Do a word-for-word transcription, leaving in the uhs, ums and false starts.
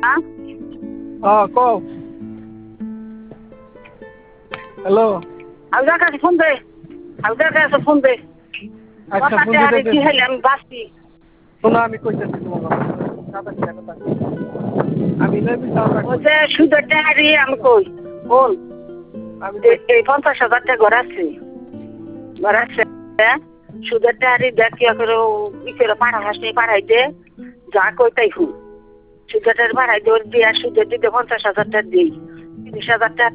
হ্যাঁ কও হ্যালো হালদার কাছে ফোন দে হালদার কাছে ফোন দে আচ্ছা ফোন আরে দিতে কি হইলে আমি বাঁচি শোনো আমি কইতেছি তোমাকে সাতাশ টাকা কথা আমি নেবি ওই যে সুদের টাকারই আমি কই বল আমি এই পঞ্চাশ হাজার টাকা ঘর আছে ঘর আছে সুদের টাকারই দেখ কি করে ই করে পাড়া হাসনি পাড়াই দে যা কই তাই হুন সুদের টাকা পাড়াই দে দিয়ে সুদের দিতে পঞ্চাশ হাজার টাকা দিই তিরিশ হাজার টাকা